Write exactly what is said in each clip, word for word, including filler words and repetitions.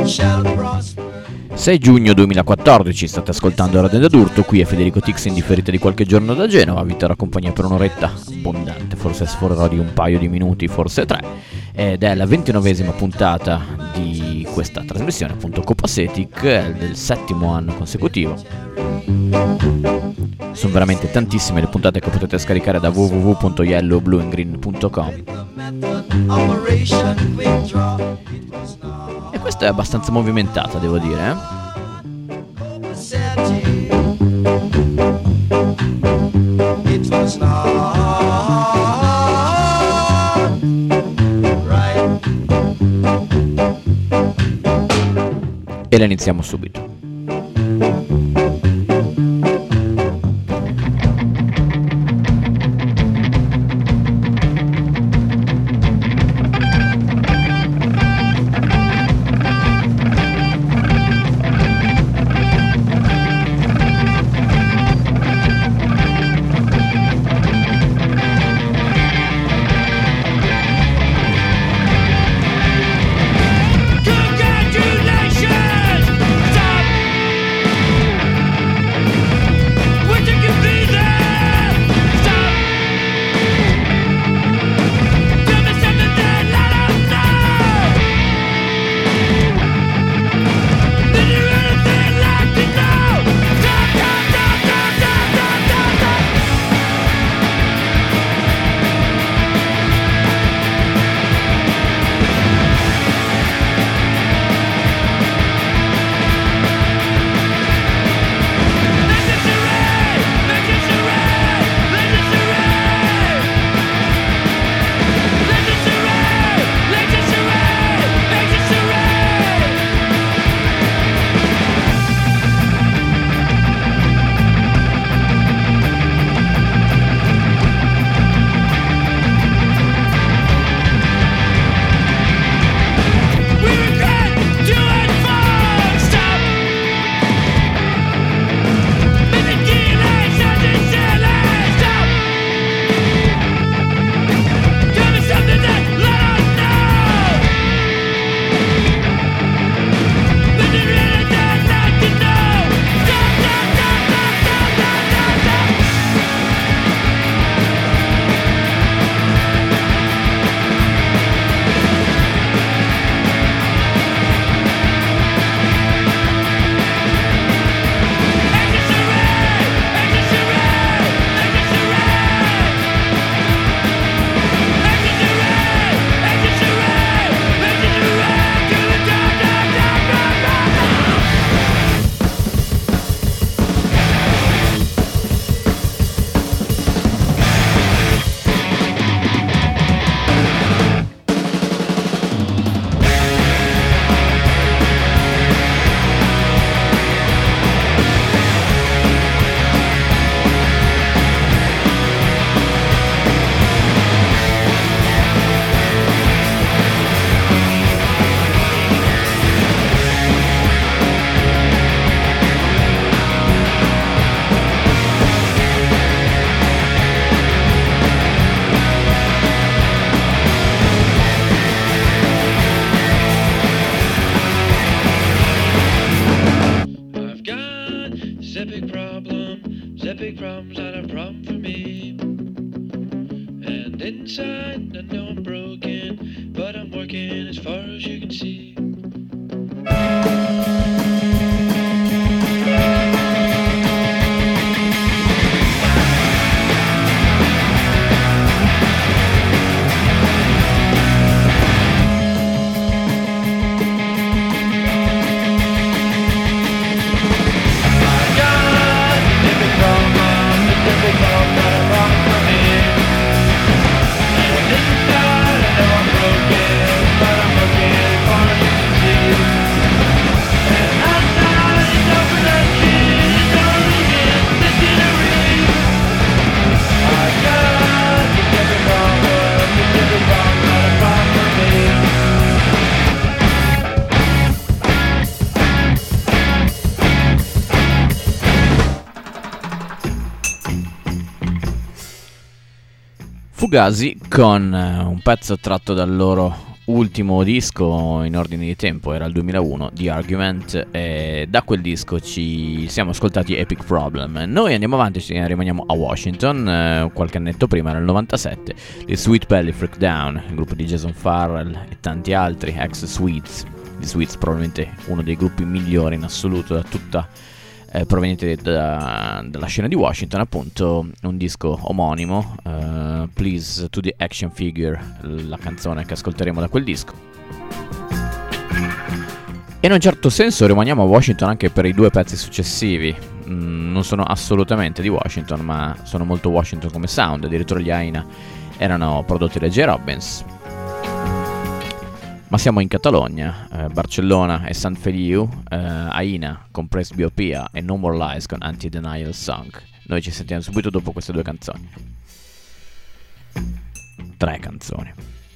sei giugno duemilaquattordici, state ascoltando Radio d'Urto, qui è Federico Tix in differita di qualche giorno da Genova, vi terrò compagnia per un'oretta abbondante, forse sforerò di un paio di minuti, forse tre, ed è la ventinovesima puntata di questa trasmissione, appunto Copacetic, del settimo anno consecutivo. Sono veramente tantissime le puntate che potete scaricare da w w w punto yellow blue and green punto com. E questa è abbastanza movimentata, devo dire, eh? E la iniziamo subito. Fugazi con uh, un pezzo tratto dal loro ultimo disco in ordine di tempo era il duemilauno, The Argument, e da quel disco ci siamo ascoltati Epic Problem. Noi andiamo avanti, rimaniamo a Washington. Eh, qualche annetto prima, nel novantasette, gli Sweet Belly Freak Down, il gruppo di Jason Farrell e tanti altri, ex Sweets. Gli Sweets probabilmente uno dei gruppi migliori in assoluto da tutta Eh, proveniente da, dalla scena di Washington, appunto un disco omonimo, uh, Please to the Action Figure, la canzone che ascolteremo da quel disco. E in un certo senso rimaniamo a Washington anche per i due pezzi successivi. Mm, non sono assolutamente di Washington, ma sono molto Washington come sound. Addirittura gli Aina erano prodotti da J. Robbins. Ma siamo in Catalogna, eh, Barcellona e Sant Feliu, eh, Aina con Presbiopia e No More Lies con Anti-Denial Song. Noi ci sentiamo subito dopo queste due canzoni. Tre canzoni.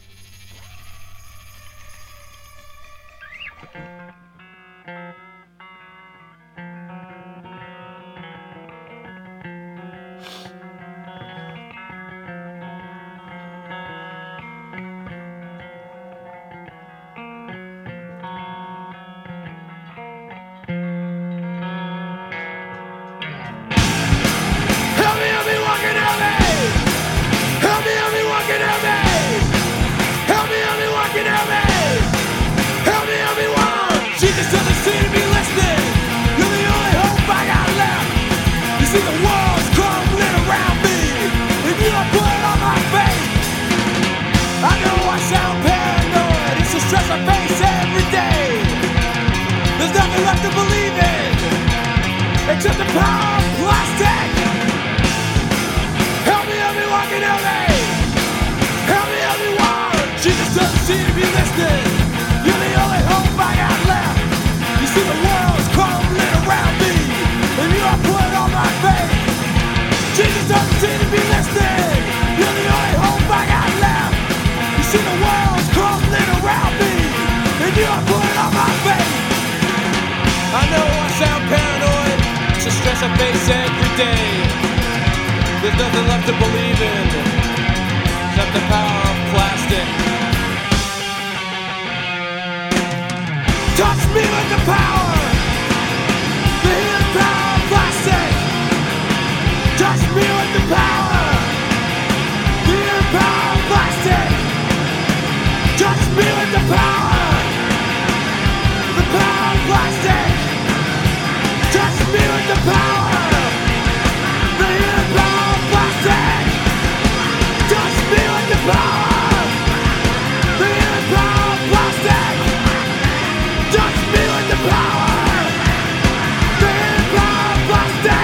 Except the power of plastic. Help me, help me, walking help me. Help me, help me, walk. She just doesn't seem to be listening. You're the only hope I got left. You see the world's crumbling around me, and you are put on my faith. She just doesn't seem to be listening. You're the only hope I got left. You see the world's crumbling around me, and you are put on my faith. I know I sound paranoid. It's the stress I face every day. There's nothing left to believe in except the power of plastic. Touch me with the power, the healing power of plastic. Touch me with the power, the healing power of plastic. Touch me with the power, the power of plastic. Touch me with the power, the healing power of plastic. Touch me with the power, the healing power of plastic. Touch me with the power, the healing power of plastic.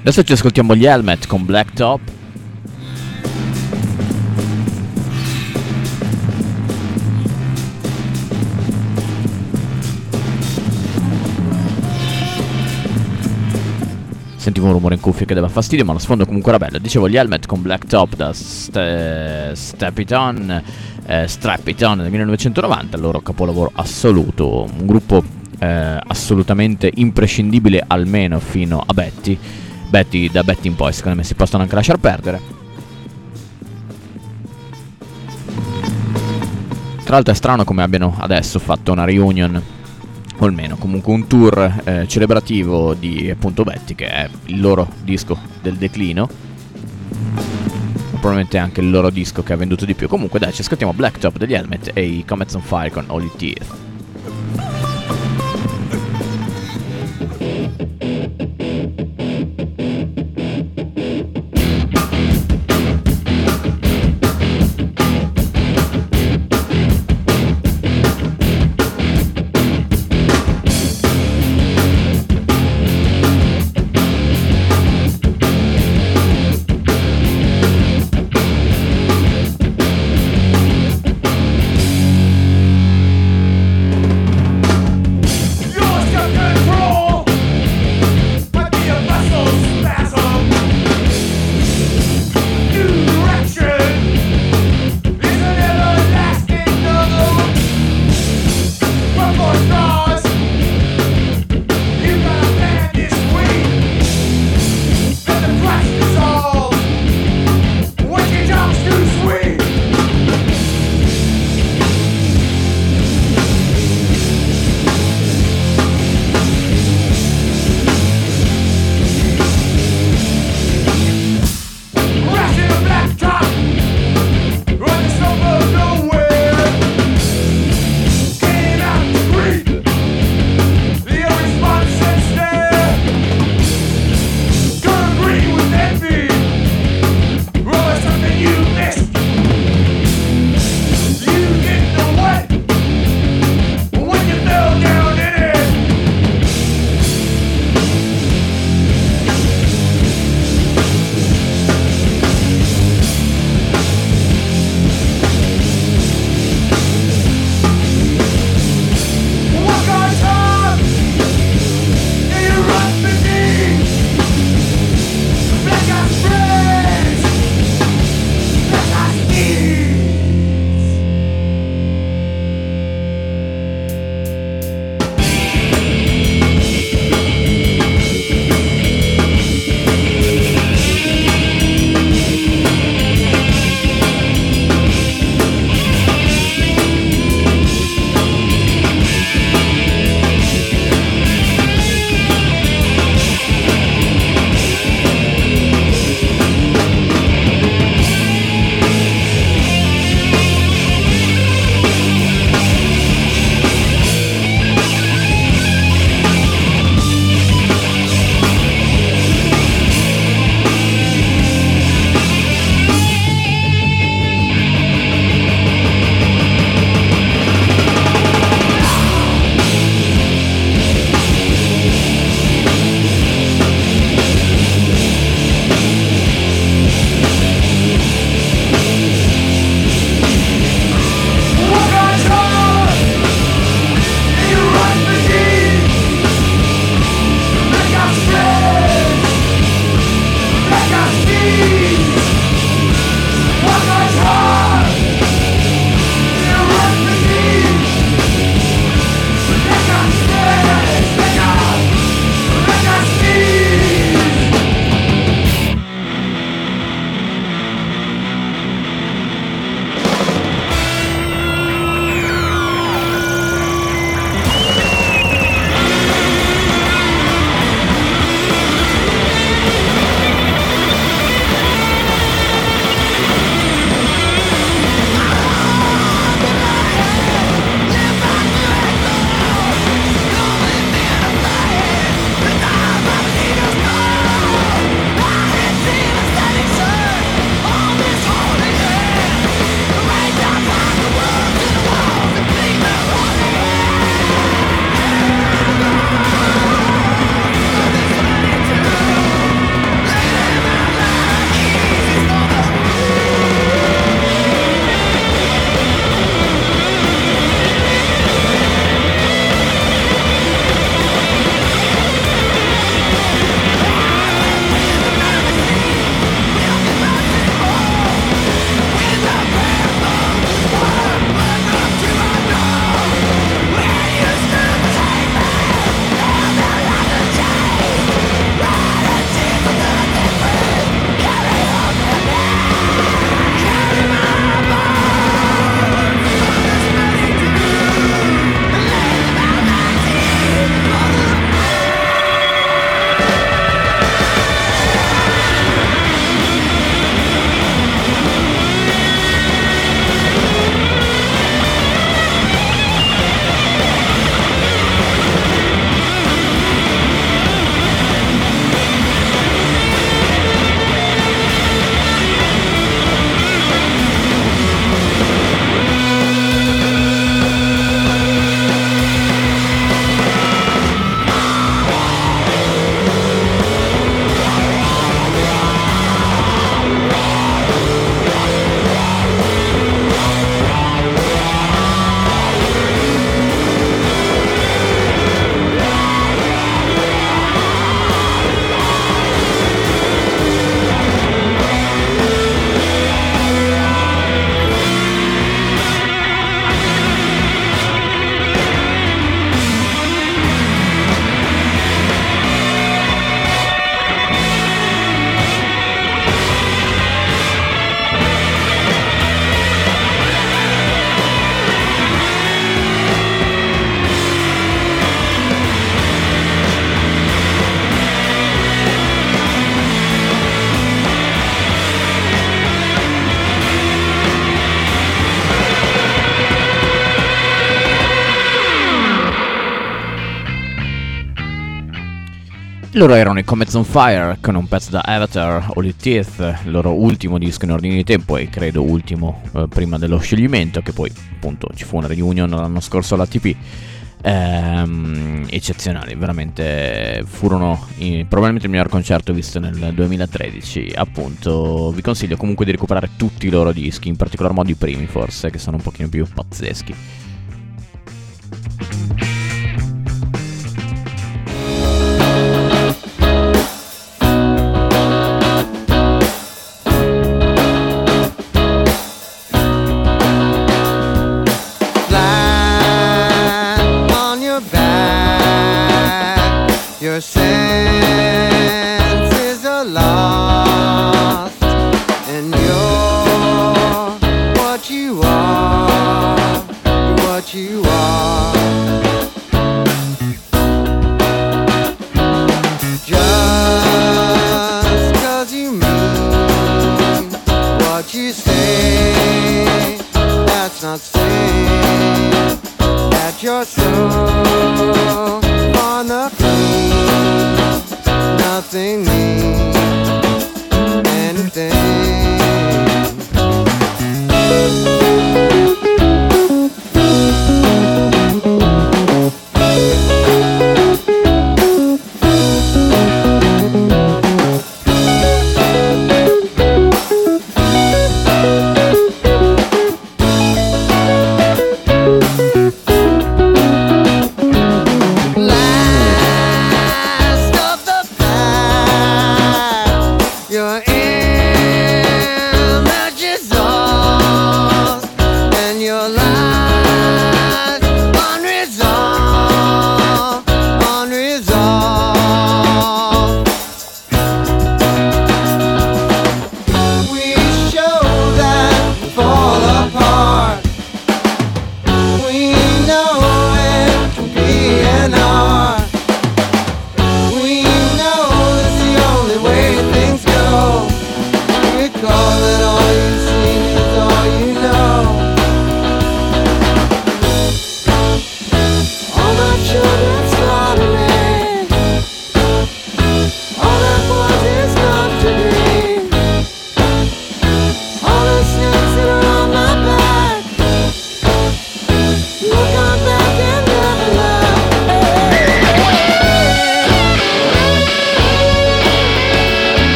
Adesso ci ascoltiamo gli Helmet con Blacktop. Sentivo un rumore in cuffia che dava fastidio, ma lo sfondo comunque era bello. Dicevo gli Helmet con Blacktop da St- Step It On, eh, Strap It On del millenovecentonovanta, il loro capolavoro assoluto. Un gruppo eh, assolutamente imprescindibile, almeno fino a Betty. Betty, da Betty in poi secondo me si possono anche lasciar perdere. Tra l'altro è strano come abbiano adesso fatto una reunion, o almeno comunque un tour eh, celebrativo di appunto Betty, che è il loro disco del declino, probabilmente anche il loro disco che ha venduto di più. Comunque dai, ci ascoltiamo Blacktop degli Helmet e i Comets on Fire con Holy Teeth. Loro erano i Comets on Fire con un pezzo da Avatar, Holy Teeth, il loro ultimo disco in ordine di tempo e credo ultimo eh, prima dello scioglimento, che poi appunto ci fu una reunion l'anno scorso all'A T P. Ehm, eccezionali, veramente furono in, probabilmente il miglior concerto visto nel duemilatredici. Appunto vi consiglio comunque di recuperare tutti i loro dischi, in particolar modo i primi forse, che sono un pochino più pazzeschi. Your senses are lost, and you're what you are, what you are. Just 'cause you mean what you say, that's not saying that you're so on the clean.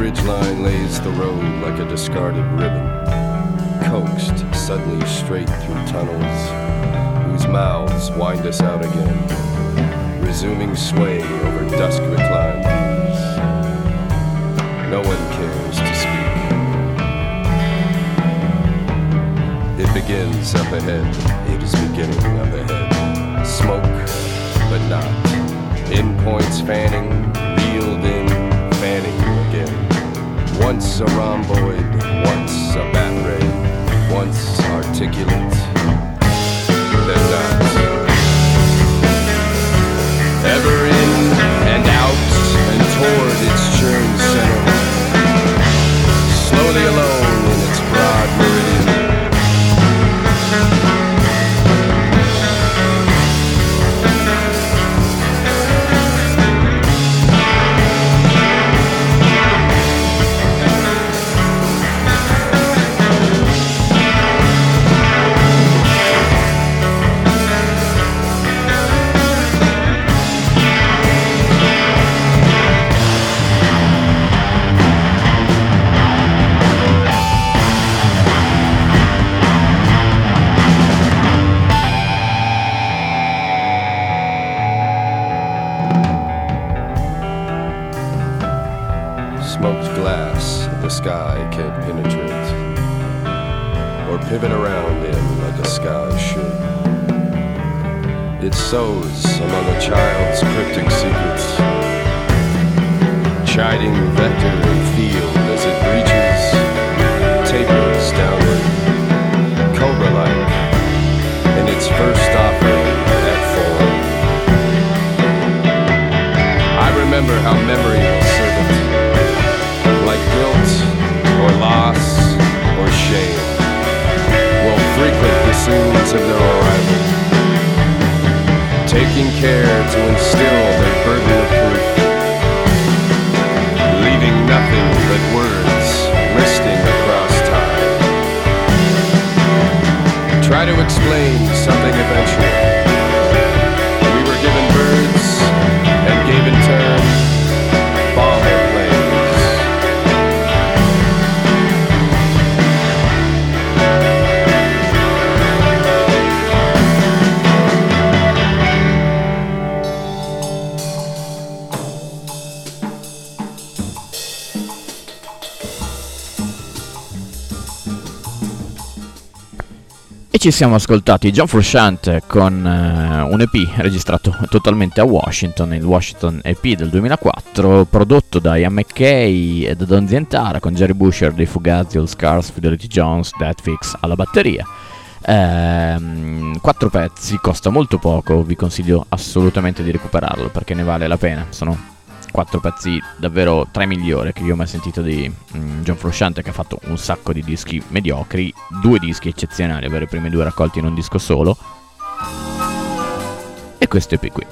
ridgeline lays the road like a discarded ribbon, coaxed suddenly straight through tunnels whose mouths wind us out again, resuming sway over dusk-reclined leaves. No one cares to speak. It begins up ahead. It is beginning up ahead. Smoke, but not. Endpoints fanning, reeled in, fanning again. Once a rhomboid, once a bat ray, once articulate, then not. Ever in and out and toward its churn center, slowly alone in its broad meridian. Smoked glass the sky can't penetrate, or pivot around in like a sky should. It sows among a child's cryptic secrets, chiding vector and field as it breaches, tapers downward, cobra-like, in its first offering at form. I remember how memory will serve it, like guilt, or loss, or shame, will frequent the scenes of their arrival, taking care to instill their burden of proof, leaving nothing but words listing across time. Try to explain something eventually. We were given birds and gave in turn bomb airplanes. E ci siamo ascoltati John Frusciante con uh, un E P registrato totalmente a Washington, il Washington E P del duemilaquattro, prodotto da Ian MacKaye e da Don Zientara, con Jerry Busher dei Fugazi, All Scars, Fidelity Jones, Deathfix alla batteria. Ehm, quattro pezzi, costa molto poco, vi consiglio assolutamente di recuperarlo perché ne vale la pena. Sono quattro pezzi davvero tra i migliori che io ho mai sentito di um, John Frusciante, che ha fatto un sacco di dischi mediocri, due dischi eccezionali, avere i primi due raccolti in un disco solo, e questo E P qui.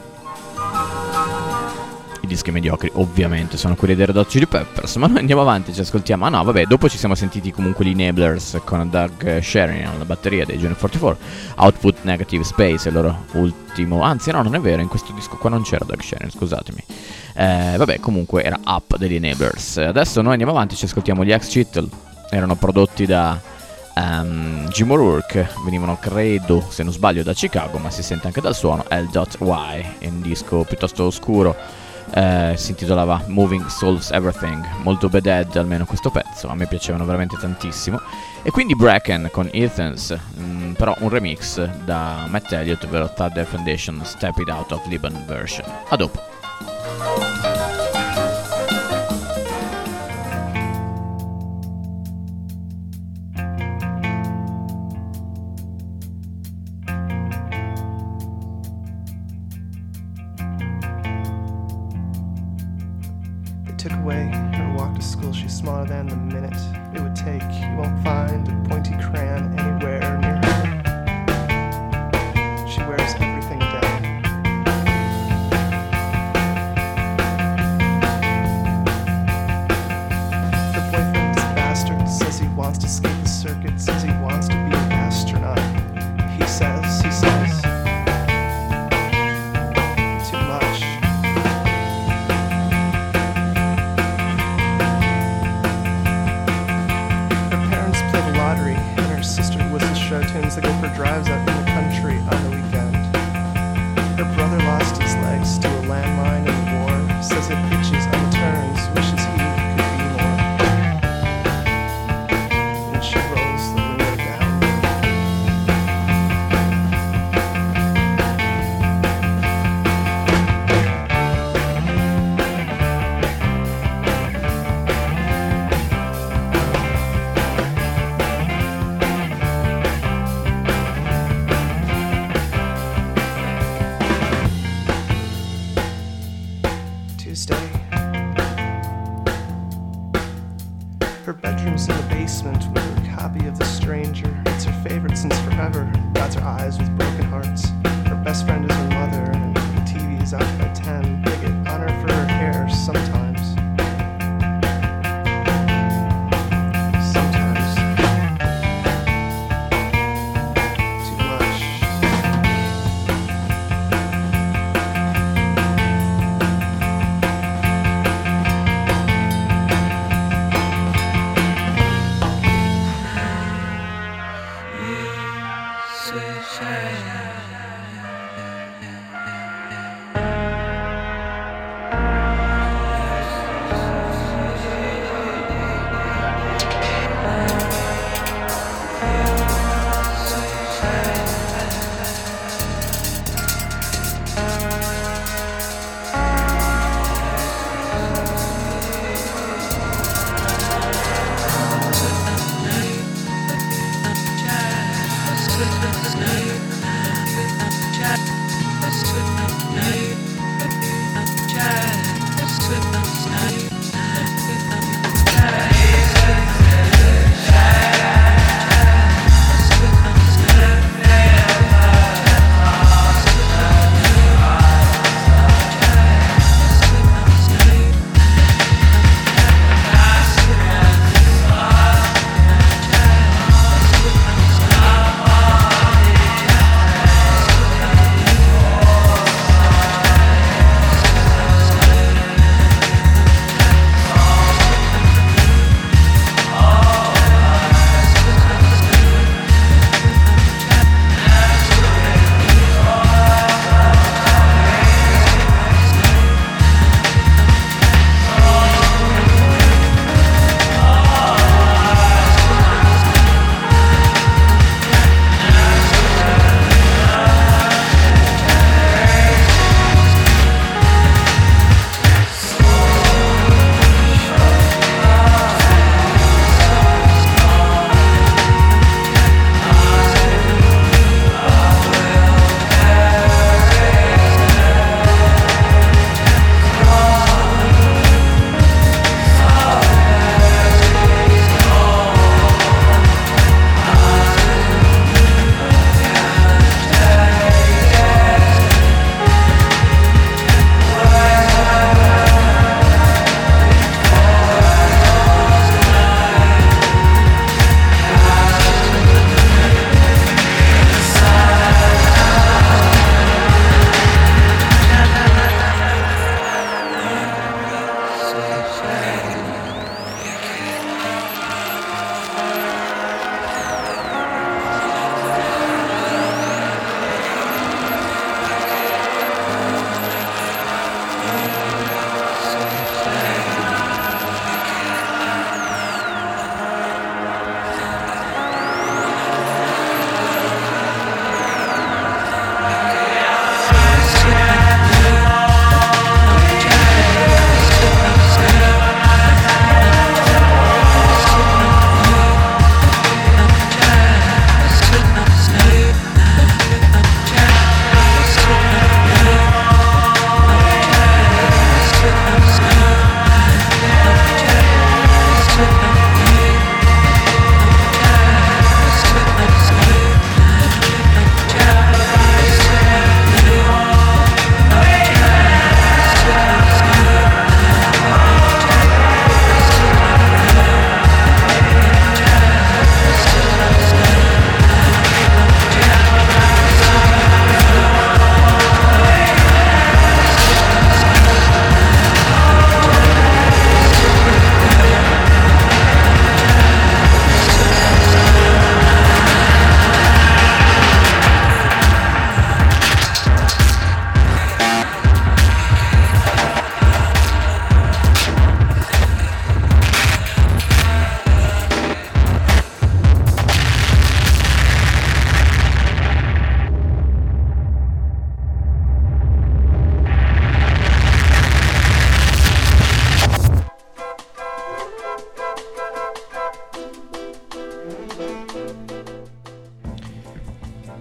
I dischi mediocri ovviamente sono quelli dei Red Hot Chili Peppers, ma noi andiamo avanti, ci ascoltiamo. Ah no, vabbè, dopo ci siamo sentiti comunque gli Enablers con Doug Sheridan alla batteria dei Junior quarantaquattro, Output Negative Space, il loro ultimo, anzi no, non è vero, in questo disco qua non c'era Doug Sheridan, scusatemi. Eh, vabbè, comunque era Up degli Enablers. Adesso noi andiamo avanti, ci ascoltiamo gli X-Chittle, erano prodotti da um, Jim O'Rourke, venivano credo, se non sbaglio, da Chicago, ma si sente anche dal suono, L Y, è un disco piuttosto oscuro. Eh, si intitolava Moving Solves Everything, molto bad, almeno questo pezzo, a me piacevano veramente tantissimo. E quindi Bracken con Athens, mh, però un remix da Matt Elliott, ovvero Third Day Foundation Step It Out of Liban version. A dopo. Took away her walk to school, she's smaller than the minute it would take. You won't find a pointy crayon anywhere near her. She wears everything down. Her boyfriend is a bastard, says he wants to skip the circuit, says he wants to be an astronaut. He says, he says too much. show tunes that go for drives out in the country on the weekend. Her brother lost his legs to a landmine in the war, says it itches on the turns, wishes he could be more. And she rolls the window down. Tuesday. Her bedroom's in the basement with her copy of The Stranger. It's her favorite since forever. Gods her eyes with broken hearts. Her best friend is her mother, and the T V is out by ten. They get on her for her hair sometimes. Sometimes. Too much.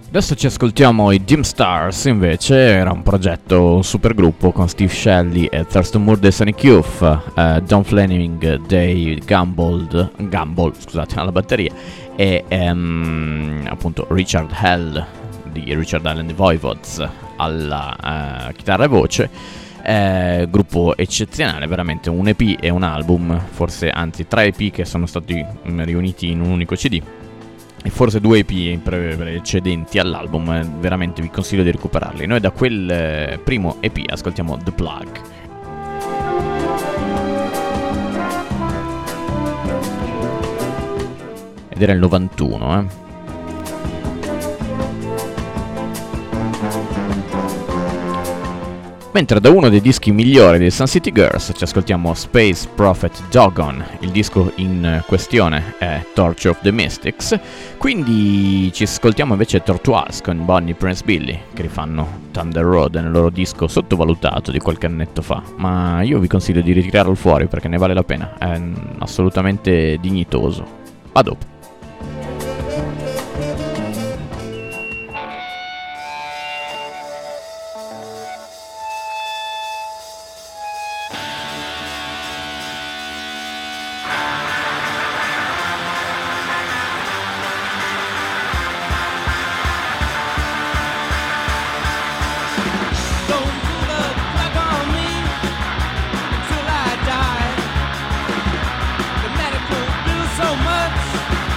Adesso ci ascoltiamo i Dim Stars, invece era un progetto, un super gruppo con Steve Shelley e Thurston Moore e Sonic Youth, eh, Don Fleming, Dave Gamble, Gamble scusate, alla batteria e ehm, appunto Richard Hell di Richard Hell and the Voivods alla eh, chitarra e voce. Eh, gruppo eccezionale, veramente un E P e un album, forse anzi tre E P che sono stati mh, riuniti in un unico C D. E forse due E P precedenti all'album, veramente vi consiglio di recuperarli. Noi da quel eh, primo E P ascoltiamo The Plug. Ed era il novantuno, eh. Mentre da uno dei dischi migliori dei Sun City Girls ci ascoltiamo Space Prophet Dogon. Il disco in questione è Torch of the Mystics. Quindi ci ascoltiamo invece Tortoise con Bonnie Prince Billy, che rifanno Thunder Road nel loro disco sottovalutato di qualche annetto fa. Ma io vi consiglio di ritirarlo fuori perché ne vale la pena, è assolutamente dignitoso. A dopo. So much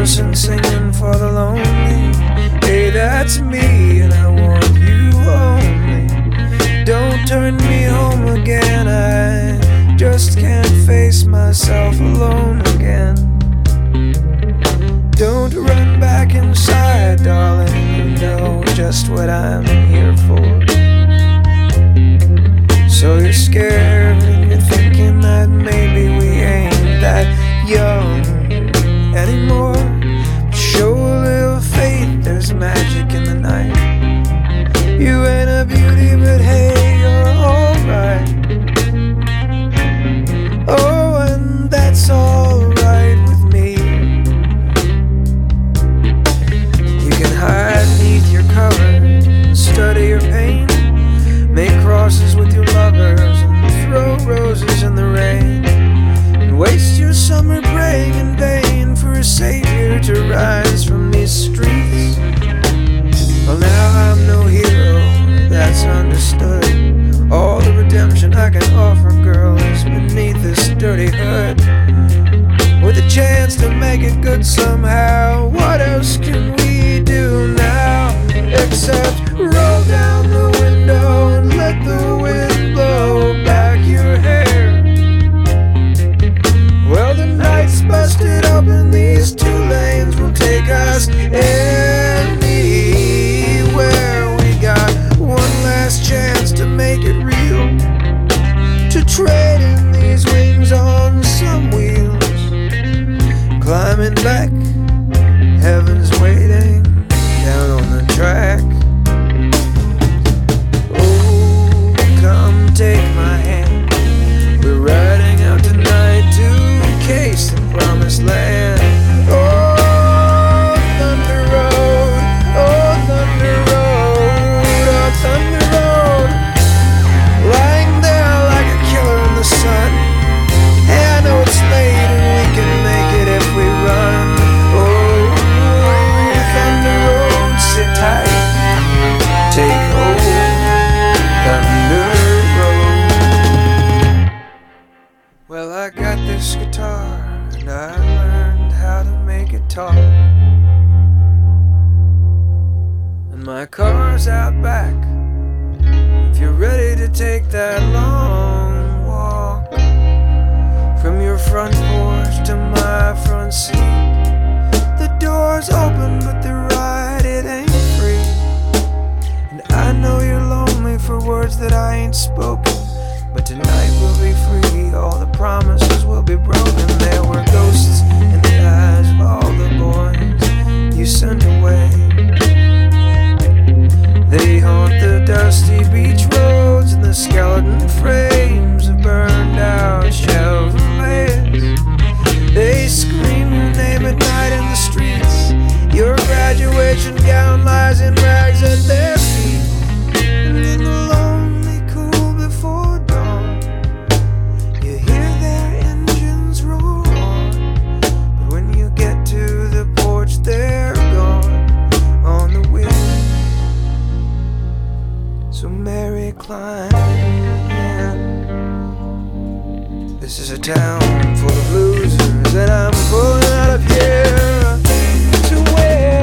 person singing for the lonely. Hey, that's me, and I want you only. Don't turn me home again, I just can't face myself alone again. Don't run back inside, darling, you know just what I'm here for. So you're scared and you're thinking that maybe we ain't that young anymore. Show a little faith, there's magic in the night. You ain't a beauty, but hey, you're alright. Oh, and that's alright with me. You can hide beneath your covers, study your pain, make crosses with your lovers, and throw roses in the rain, and waste your summer praying in vain for a savior to rise from these streets. Well, now I'm no hero, that's understood. All the redemption I can offer, girl, is beneath this dirty hood. With a chance to make it good somehow, what else can we do now? Except roll down the window and let the wind blow back your hair. Well, the night's busted open, these two lanes will take us anywhere. We got one last chance to make it real, to trade in these wings on some wheels. Climbing back, heaven's waiting down on the track. Oh, come take my hand, we're riding out tonight to case the promised land. Oh, Thunder Road, oh, Thunder Road, oh, Thunder Road. Lying there like a killer in the sun. Hey, I know it's late and we can make it if we run. Oh, Thunder Road, sit tight, take hold, Thunder Road. Well, I got this guitar and I learned how to make it talk. And my car's out back, if you're ready to take that long walk. From your front porch to my front seat, the door's open but the ride, it ain't free. And I know you're lonely for words that I ain't spoken, but tonight we'll be free, all the promises will be broken. There were ghosts in the eyes of all the boys you sent away. They haunt the dusty beach roads and the skeleton frames of burned out Chevrolets. They scream your name at night in the streets. Your graduation gown lies in rags at their feet. And in the lonely cool before dawn, you hear their engines roar on. But when you get to the porch, they're gone on the wind. So Mary, climb in. This is a town full of losers, and I'm pulling out of here to win.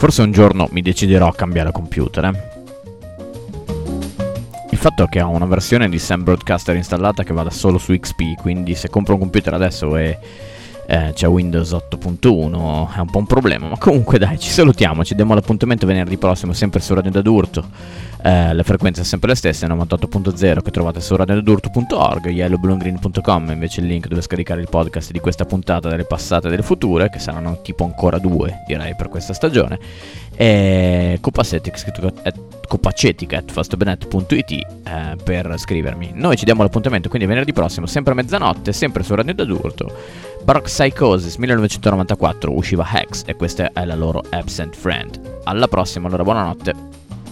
Forse un giorno mi deciderò a cambiare computer, eh. Il fatto è che ho una versione di Sam Broadcaster installata che vada solo su X P, quindi se compro un computer adesso e eh, c'è Windows otto punto uno è un po' un problema, ma comunque dai, ci salutiamo, ci diamo l'appuntamento venerdì prossimo sempre su Radio D'Adurto. Eh, le frequenze sono sempre le stesse, novantotto punto zero che trovate su radio d'adurto punto org, yellow blue green punto com invece il link dove scaricare il podcast di questa puntata, delle passate e delle future, che saranno tipo ancora due direi per questa stagione, e Copacetic scritto at copacetic at fastbenet punto it eh, per scrivermi. Noi ci diamo l'appuntamento quindi venerdì prossimo sempre a mezzanotte, sempre su Radio D'Adurto. Baroque Psychosis millenovecentonovantaquattro usciva Hex e questa è la loro Absent Friend. Alla prossima, allora buonanotte.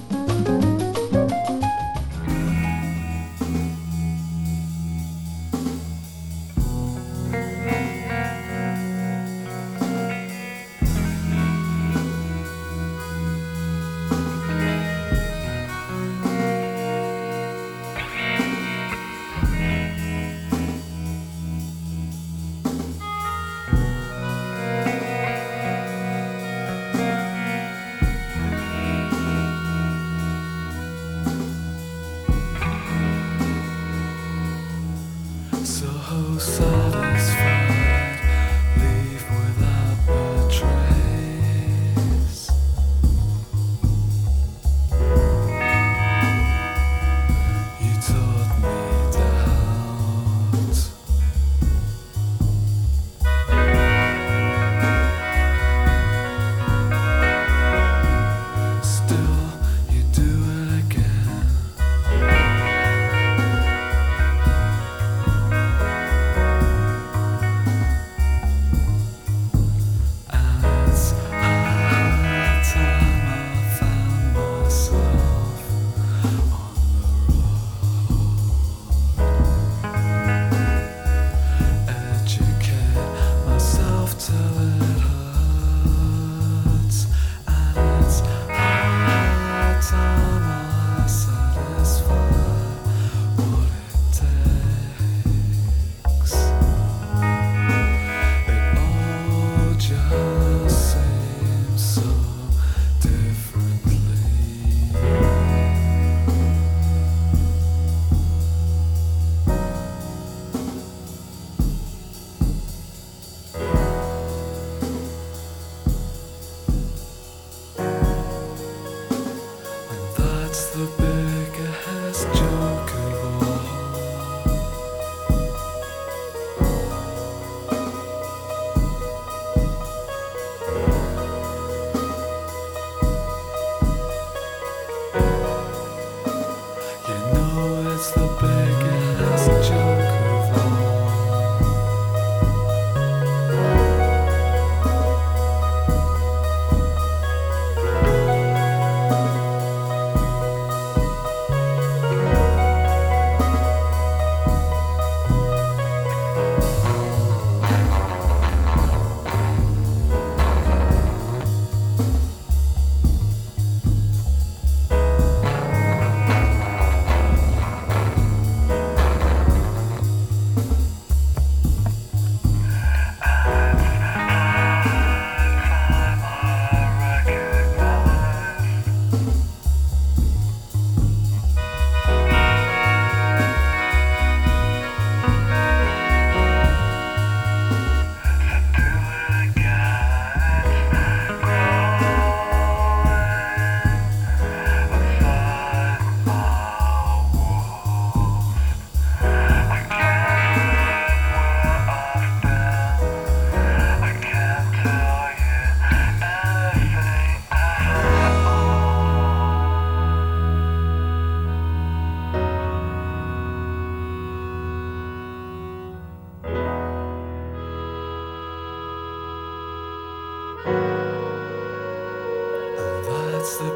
That's the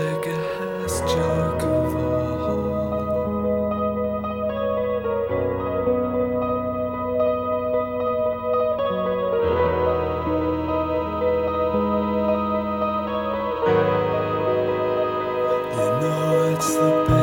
biggest joke of all. You know it's the